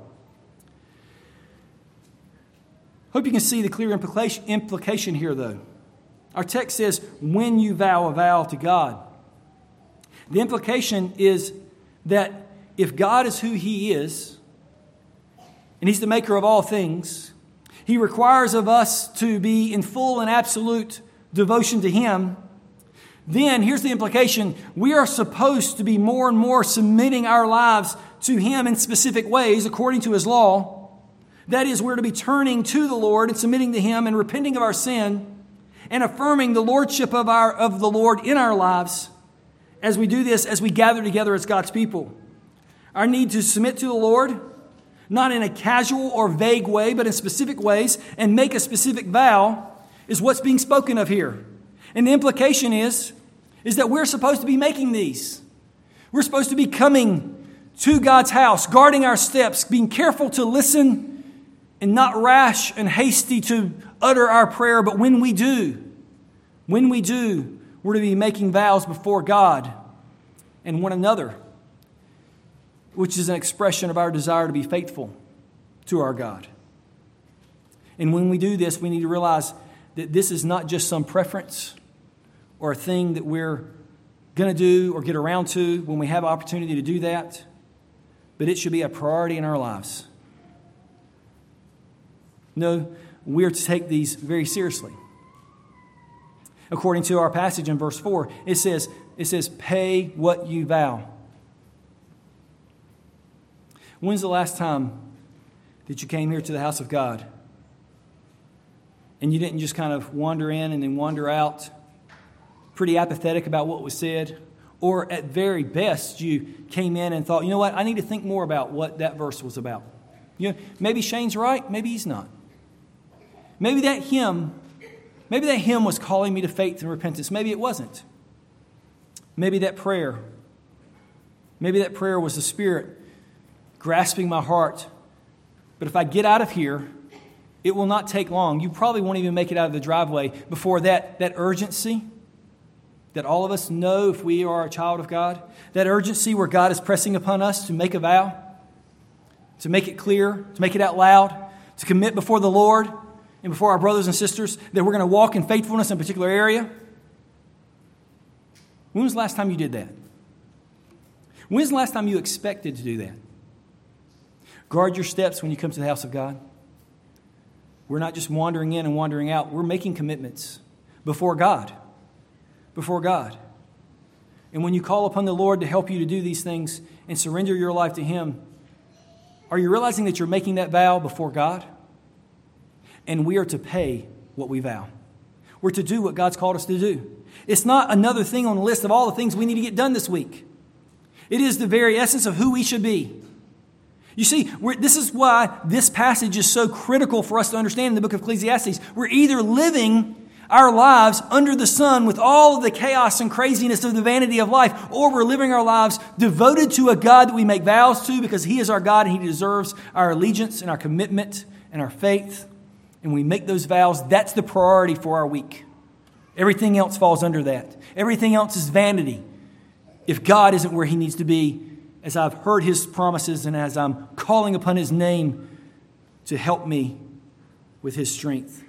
Hope you can see the clear implication, implication here, though. Our text says, when you vow a vow to God. The implication is that if God is who He is, and He's the maker of all things, He requires of us to be in full and absolute devotion to Him. Then, here's the implication, we are supposed to be more and more submitting our lives to Him in specific ways according to His law. That is, we're to be turning to the Lord and submitting to Him and repenting of our sin and affirming the lordship of our of the Lord in our lives as we do this, as we gather together as God's people. Our need to submit to the Lord, not in a casual or vague way, but in specific ways, and make a specific vow, is what's being spoken of here. And the implication is, is that we're supposed to be making these. We're supposed to be coming to God's house, guarding our steps, being careful to listen and not rash and hasty to utter our prayer. But when we do, when we do, we're to be making vows before God and one another, which is an expression of our desire to be faithful to our God. And when we do this, we need to realize that this is not just some preference or a thing that we're going to do or get around to when we have opportunity to do that, but it should be a priority in our lives. No, we're to take these very seriously. According to our passage in verse four, it says, it says, pay what you vow. When's the last time that you came here to the house of God and you didn't just kind of wander in and then wander out, pretty apathetic about what was said? Or at very best, you came in and thought, you know what, I need to think more about what that verse was about. You know, maybe Shane's right, maybe he's not. Maybe that hymn, maybe that hymn was calling me to faith and repentance. Maybe it wasn't. Maybe that prayer, maybe that prayer was the Spirit grasping my heart. But if I get out of here, it will not take long. You probably won't even make it out of the driveway before that, that urgency that all of us know if we are a child of God, that urgency where God is pressing upon us to make a vow, to make it clear, to make it out loud, to commit before the Lord and before our brothers and sisters that we're going to walk in faithfulness in a particular area. When was the last time you did that? When was the last time you expected to do that? Guard your steps when you come to the house of God. We're not just wandering in and wandering out. We're making commitments before God. Before God. And when you call upon the Lord to help you to do these things and surrender your life to Him, are you realizing that you're making that vow before God? And we are to pay what we vow. We're to do what God's called us to do. It's not another thing on the list of all the things we need to get done this week. It is the very essence of who we should be. You see, we're, this is why this passage is so critical for us to understand in the book of Ecclesiastes. We're either living our lives under the sun with all of the chaos and craziness of the vanity of life, or we're living our lives devoted to a God that we make vows to because He is our God and He deserves our allegiance and our commitment and our faith. And we make those vows. That's the priority for our week. Everything else falls under that. Everything else is vanity if God isn't where He needs to be, as I've heard His promises and as I'm calling upon His name to help me with His strength.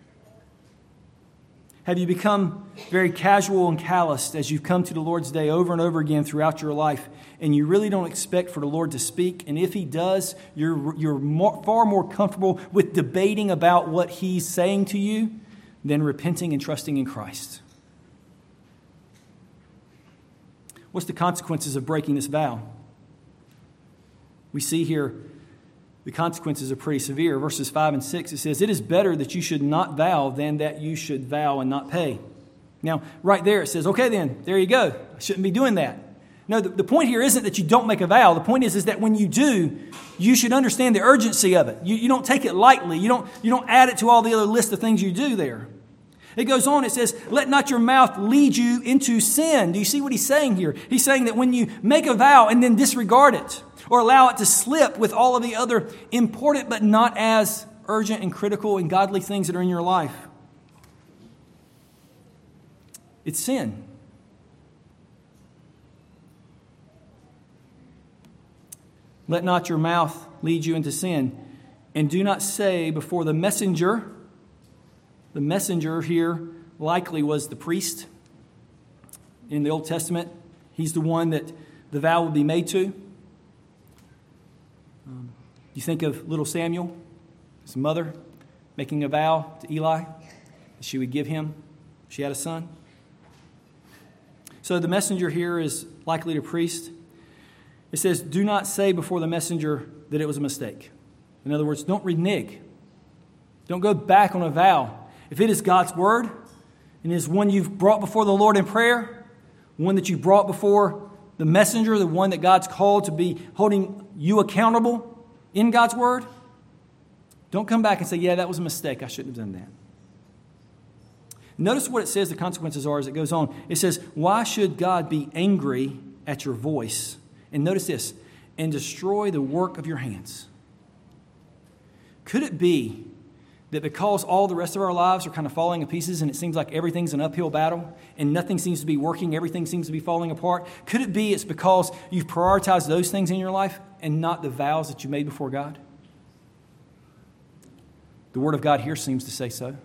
Have you become very casual and calloused as you've come to the Lord's Day over and over again throughout your life, and you really don't expect for the Lord to speak? And if He does, you're, you're more, far more comfortable with debating about what He's saying to you than repenting and trusting in Christ. What's the consequences of breaking this vow? We see here the consequences are pretty severe. Verses five and six, it says, "It is better that you should not vow than that you should vow and not pay." Now, right there it says, okay then, there you go. I shouldn't be doing that. No, the, the point here isn't that you don't make a vow. The point is, is that when you do, you should understand the urgency of it. You, you don't take it lightly. You don't, you don't add it to all the other list of things you do there. It goes on, it says, "Let not your mouth lead you into sin." Do you see what he's saying here? He's saying that when you make a vow and then disregard it or allow it to slip with all of the other important but not as urgent and critical and godly things that are in your life, it's sin. "Let not your mouth lead you into sin, and do not say before the messenger." The messenger here likely was the priest in the Old Testament. He's the one that the vow would be made to. Um, you think of little Samuel, his mother, making a vow to Eli that she would give him if she had a son. So the messenger here is likely the priest. It says, "Do not say before the messenger that it was a mistake." In other words, don't renege. Don't go back on a vow. If it is God's word and is one you've brought before the Lord in prayer, one that you brought before the messenger, the one that God's called to be holding you accountable in God's word, don't come back and say, "Yeah, that was a mistake. I shouldn't have done that." Notice what it says the consequences are as it goes on. It says, "Why should God be angry at your voice?" And notice this, "and destroy the work of your hands." Could it be that because all the rest of our lives are kind of falling to pieces and it seems like everything's an uphill battle and nothing seems to be working, everything seems to be falling apart, could it be it's because you've prioritized those things in your life and not the vows that you made before God? The Word of God here seems to say so.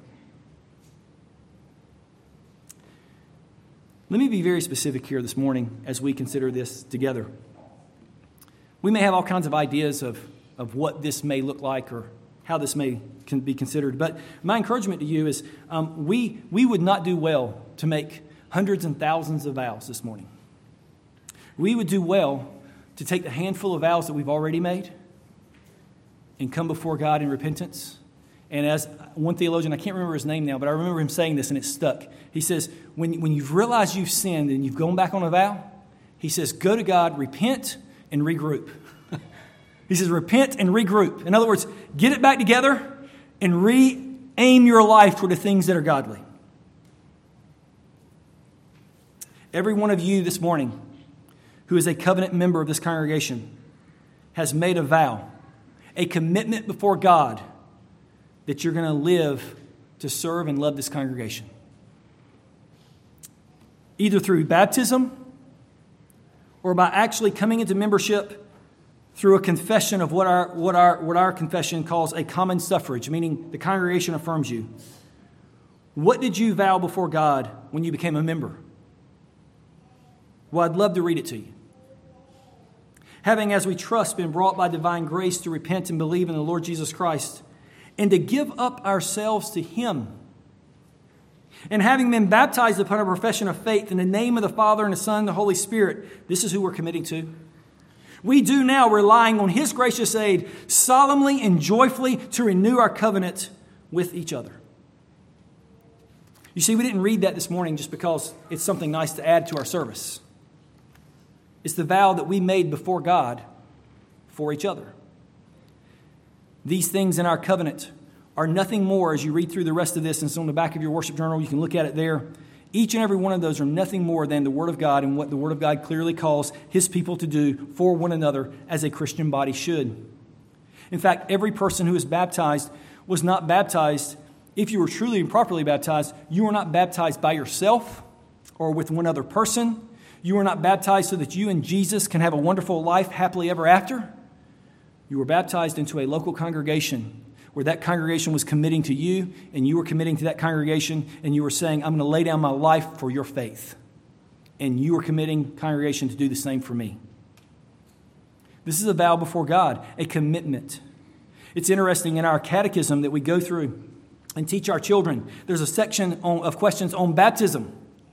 Let me be very specific here this morning as we consider this together. We may have all kinds of ideas of, of what this may look like or how this may can be considered. But my encouragement to you is um, we, we would not do well to make hundreds and thousands of vows this morning. We would do well to take the handful of vows that we've already made and come before God in repentance. And as one theologian, I can't remember his name now, but I remember him saying this and it stuck. He says, when, when you've realized you've sinned and you've gone back on a vow, he says, go to God, repent, and regroup. He says, repent and regroup. In other words, get it back together and re-aim your life toward the things that are godly. Every one of you this morning who is a covenant member of this congregation has made a vow, a commitment before God that you're going to live to serve and love this congregation. Either through baptism or by actually coming into membership through a confession of what our what our what our confession calls a common suffrage, meaning the congregation affirms you. What did you vow before God when you became a member? Well, I'd love to read it to you. "Having, as we trust, been brought by divine grace to repent and believe in the Lord Jesus Christ, and to give up ourselves to Him, and having been baptized upon a profession of faith in the name of the Father and the Son and the Holy Spirit," this is who we're committing to. "We do now, relying on His gracious aid, solemnly and joyfully to renew our covenant with each other." You see, we didn't read that this morning just because it's something nice to add to our service. It's the vow that we made before God for each other. These things in our covenant are nothing more, as you read through the rest of this, and it's on the back of your worship journal, you can look at it there. Each and every one of those are nothing more than the Word of God and what the Word of God clearly calls His people to do for one another as a Christian body should. In fact, every person who is baptized was not baptized, if you were truly and properly baptized, you were not baptized by yourself or with one other person. You were not baptized so that you and Jesus can have a wonderful life happily ever after. You were baptized into a local congregation where that congregation was committing to you, and you were committing to that congregation, and you were saying, I'm going to lay down my life for your faith. And you were committing, congregation, to do the same for me. This is a vow before God, a commitment. It's interesting in our catechism that we go through and teach our children. There's a section on, of questions on baptism.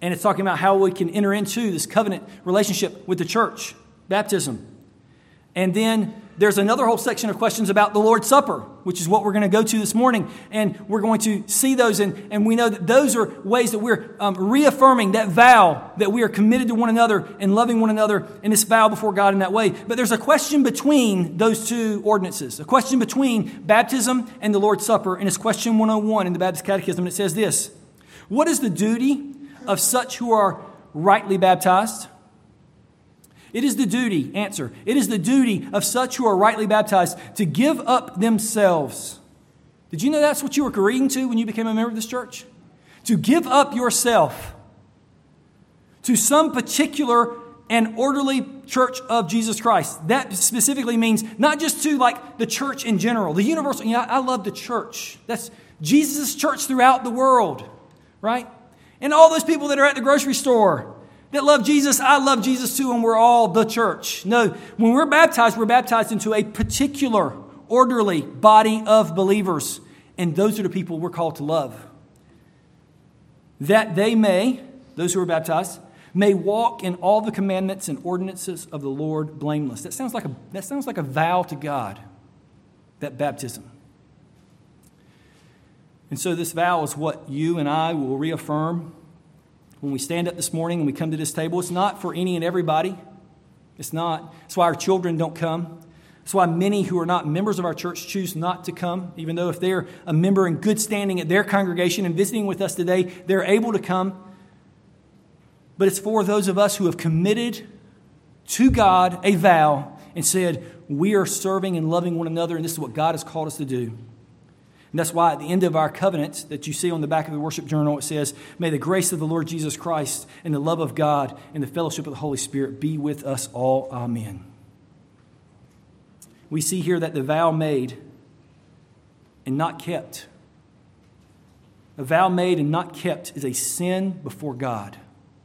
And it's talking about how we can enter into this covenant relationship with the church, baptism. And then there's another whole section of questions about the Lord's Supper, which is what we're going to go to this morning. And we're going to see those. And, and we know that those are ways that we're um, reaffirming that vow that we are committed to one another and loving one another in this vow before God in that way. But there's a question between those two ordinances, a question between baptism and the Lord's Supper. And it's question one oh one in the Baptist Catechism. And it says this: what is the duty of such who are rightly baptized? It is the duty, answer, it is the duty of such who are rightly baptized to give up themselves. Did you know that's what you were agreeing to when you became a member of this church? To give up yourself to some particular and orderly church of Jesus Christ. That specifically means not just to like the church in general, the universal. You know, I love the church. That's Jesus' church throughout the world, right? And all those people that are at the grocery store that love Jesus, I love Jesus too, and we're all the church. No, when we're baptized, we're baptized into a particular, orderly body of believers. And those are the people we're called to love. That they may, those who are baptized, may walk in all the commandments and ordinances of the Lord blameless. That sounds like a, that sounds like a vow to God, that baptism. And so this vow is what you and I will reaffirm when we stand up this morning and we come to this table. It's not for any and everybody. It's not. That's why our children don't come. That's why many who are not members of our church choose not to come, even though if they're a member in good standing at their congregation and visiting with us today, they're able to come. But it's for those of us who have committed to God a vow and said, we are serving and loving one another, and this is what God has called us to do. And that's why at the end of our covenant that you see on the back of the worship journal, it says, may the grace of the Lord Jesus Christ and the love of God and the fellowship of the Holy Spirit be with us all. Amen. We see here that the vow made and not kept, a vow made and not kept is a sin before God.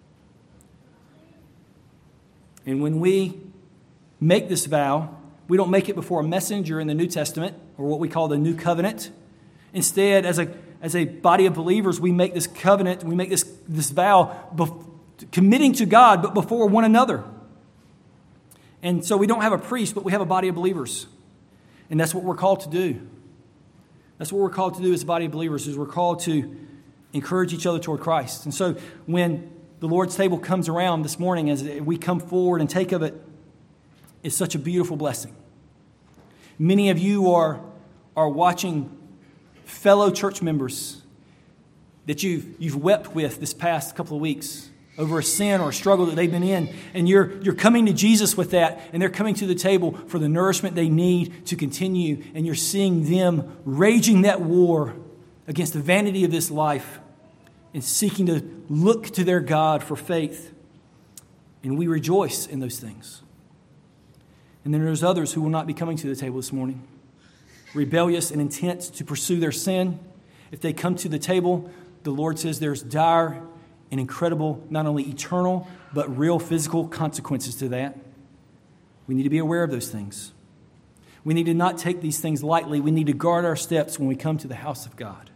And when we make this vow, we don't make it before a messenger in the New Testament, or what we call the New Covenant. Instead, as a as a body of believers, we make this covenant, we make this, this vow bef- committing to God, but before one another. And so we don't have a priest, but we have a body of believers. And that's what we're called to do. That's what we're called to do as a body of believers, is we're called to encourage each other toward Christ. And so when the Lord's table comes around this morning, as we come forward and take of it, it's such a beautiful blessing. Many of you are, are watching fellow church members that you've, you've wept with this past couple of weeks over a sin or a struggle that they've been in. And you're, you're coming to Jesus with that, and they're coming to the table for the nourishment they need to continue. And you're seeing them raging that war against the vanity of this life and seeking to look to their God for faith. And we rejoice in those things. And then there's others who will not be coming to the table this morning, rebellious and intent to pursue their sin. If they come to the table, the Lord says there's dire and incredible, not only eternal, but real physical consequences to that. We need to be aware of those things. We need to not take these things lightly. We need to guard our steps when we come to the house of God.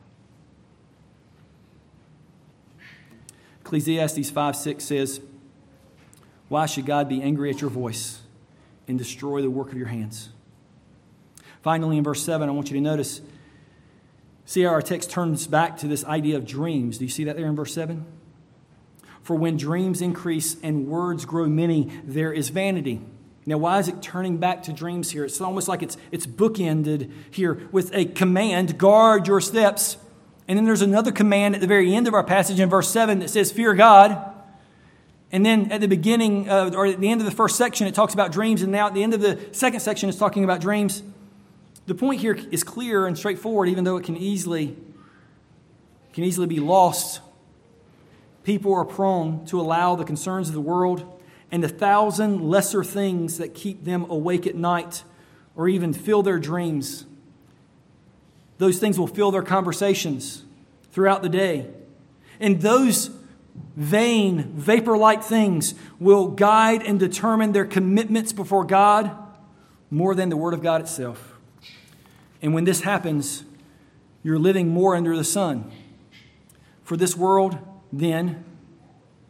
Ecclesiastes five six says, why should God be angry at your voice and destroy the work of your hands? Finally, in verse seven, I want you to notice, see how our text turns back to this idea of dreams. Do you see that there in verse seven? For when dreams increase and words grow many, there is vanity. Now, why is it turning back to dreams here? It's almost like it's, it's bookended here with a command, guard your steps. And then there's another command at the very end of our passage in verse seven that says, fear God. And then at the beginning, uh, or at the end of the first section, it talks about dreams. And now at the end of the second section, it's talking about dreams. The point here is clear and straightforward, even though it can easily, can easily be lost. People are prone to allow the concerns of the world and the thousand lesser things that keep them awake at night or even fill their dreams. Those things will fill their conversations throughout the day. And those vain, vapor-like things will guide and determine their commitments before God more than the Word of God itself. And when this happens, you're living more under the sun. For this world, then,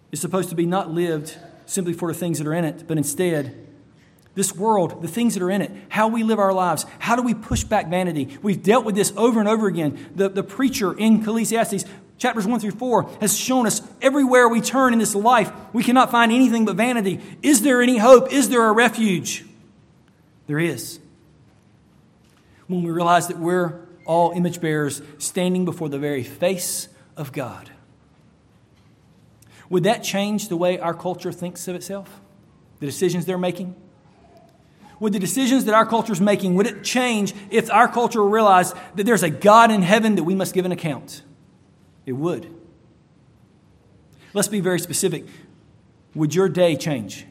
is supposed to be not lived simply for the things that are in it, but instead, this world, the things that are in it, how we live our lives, how do we push back vanity? We've dealt with this over and over again. The, the preacher in Ecclesiastes, chapters one through four, has shown us everywhere we turn in this life, we cannot find anything but vanity. Is there any hope? Is there a refuge? There is. When we realize that we're all image bearers standing before the very face of God. Would that change the way our culture thinks of itself? The decisions they're making? Would the decisions that our culture is making, would it change if our culture realized that there's a God in heaven that we must give an account? It would. Let's be very specific. Would your day change?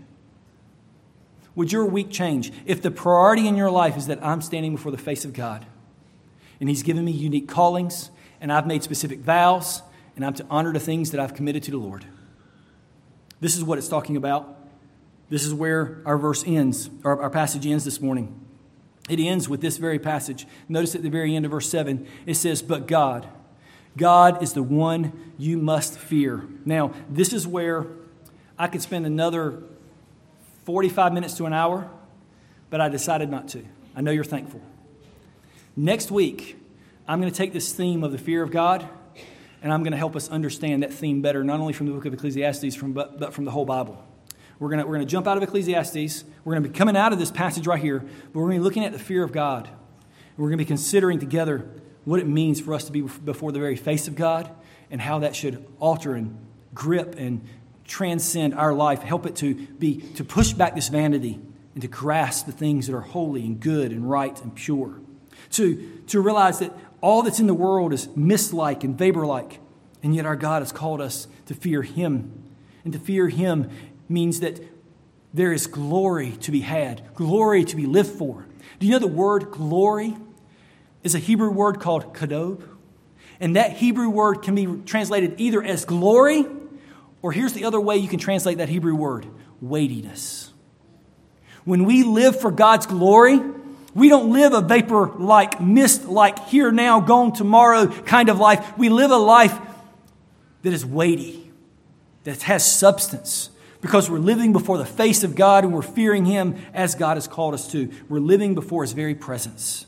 Would your week change if the priority in your life is that I'm standing before the face of God and He's given me unique callings and I've made specific vows and I'm to honor the things that I've committed to the Lord? This is what it's talking about. This is where our verse ends, or our passage ends this morning. It ends with this very passage. Notice at the very end of verse seven, it says, but God, God is the one you must fear. Now, this is where I could spend another forty-five minutes to an hour, but I decided not to. I know you're thankful. Next week, I'm going to take this theme of the fear of God, and I'm going to help us understand that theme better, not only from the book of Ecclesiastes, from, but, but from the whole Bible. We're going to, we're going to jump out of Ecclesiastes. We're going to be coming out of this passage right here, but we're going to be looking at the fear of God. And we're going to be considering together what it means for us to be before the very face of God and how that should alter and grip and transcend our life, help it to be to push back this vanity and to grasp the things that are holy and good and right and pure. To, to realize that all that's in the world is mist-like and vapor-like, and yet our God has called us to fear Him. And to fear Him means that there is glory to be had, glory to be lived for. Do you know the word glory is a Hebrew word called kadob? And that Hebrew word can be translated either as glory, or here's the other way you can translate that Hebrew word, weightiness. When we live for God's glory, we don't live a vapor-like, mist-like, here, now, gone tomorrow kind of life. We live a life that is weighty, that has substance, because we're living before the face of God and we're fearing Him as God has called us to. We're living before His very presence.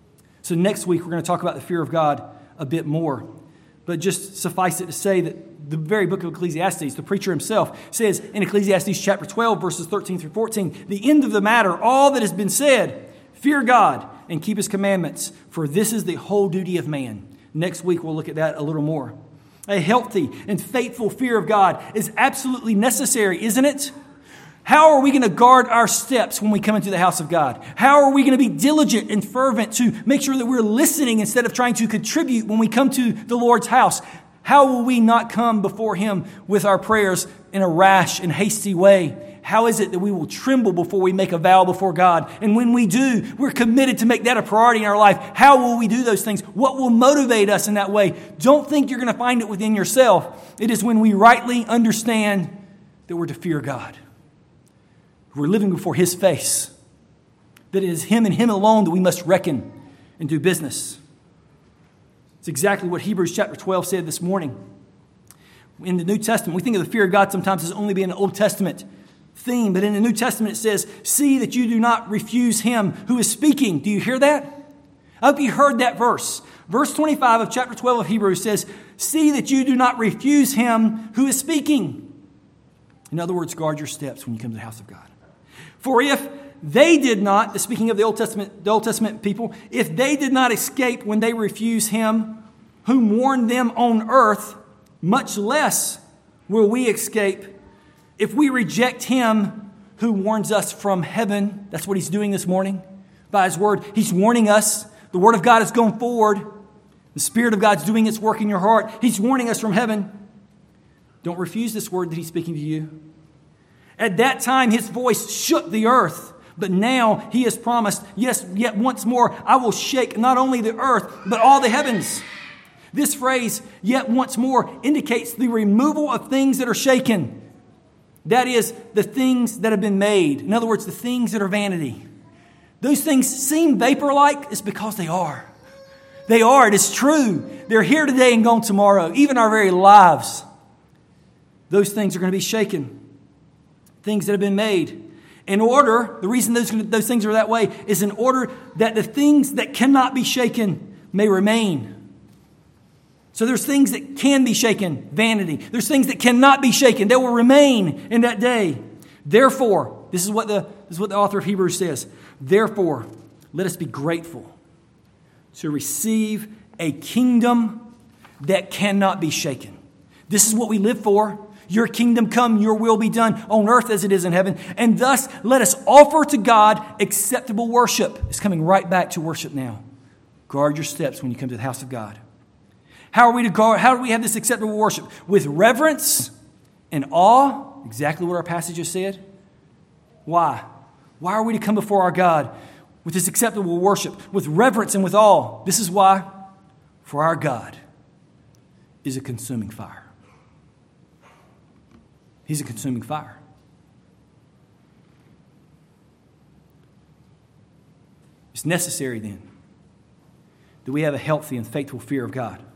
So next week, we're going to talk about the fear of God a bit more. But just suffice it to say that the very book of Ecclesiastes, the preacher himself, says in Ecclesiastes chapter twelve, verses thirteen through fourteen, the end of the matter, all that has been said, fear God and keep His commandments, for this is the whole duty of man. Next week, we'll look at that a little more. A healthy and faithful fear of God is absolutely necessary, isn't it? How are we going to guard our steps when we come into the house of God? How are we going to be diligent and fervent to make sure that we're listening instead of trying to contribute when we come to the Lord's house? How will we not come before Him with our prayers in a rash and hasty way? How is it that we will tremble before we make a vow before God? And when we do, we're committed to make that a priority in our life. How will we do those things? What will motivate us in that way? Don't think you're going to find it within yourself. It is when we rightly understand that we're to fear God. We're living before His face. That it is Him and Him alone that we must reckon and do business. It's exactly what Hebrews chapter twelve said this morning. In the New Testament, we think of the fear of God sometimes as only being an Old Testament theme, but in the New Testament it says, see that you do not refuse Him who is speaking. Do you hear that? I hope you heard that verse. Verse twenty-five of chapter twelve of Hebrews says, see that you do not refuse Him who is speaking. In other words, guard your steps when you come to the house of God. For if they did not, speaking of the Old Testament, the Old Testament people, if they did not escape when they refuse Him whom warned them on earth, much less will we escape if we reject Him who warns us from heaven. That's what He's doing this morning by His word. He's warning us. The word of God is going forward. The Spirit of God's doing its work in your heart. He's warning us from heaven. Don't refuse this word that He's speaking to you. At that time, His voice shook the earth. But now He has promised, yes, yet once more, I will shake not only the earth, but all the heavens. This phrase, yet once more, indicates the removal of things that are shaken. That is, the things that have been made. In other words, the things that are vanity. Those things seem vapor-like. It's because they are. They are. It is true. They're here today and gone tomorrow. Even our very lives. those things are going to be shaken. Things that have been made. In order, the reason those, those things are that way is in order that the things that cannot be shaken may remain. So there's things that can be shaken, vanity. There's things that cannot be shaken, that will remain in that day. Therefore, this is what the, this is what the author of Hebrews says. Therefore, let us be grateful to receive a kingdom that cannot be shaken. This is what we live for. Your kingdom come, your will be done on earth as it is in heaven. And thus, let us offer to God acceptable worship. It's coming right back to worship now. Guard your steps when you come to the house of God. How are we to guard? How do we have this acceptable worship? With reverence and awe. Exactly what our passage has said. Why? Why are we to come before our God with this acceptable worship? With reverence and with awe. This is why. For our God is a consuming fire. He's a consuming fire. It's necessary then that we have a healthy and faithful fear of God.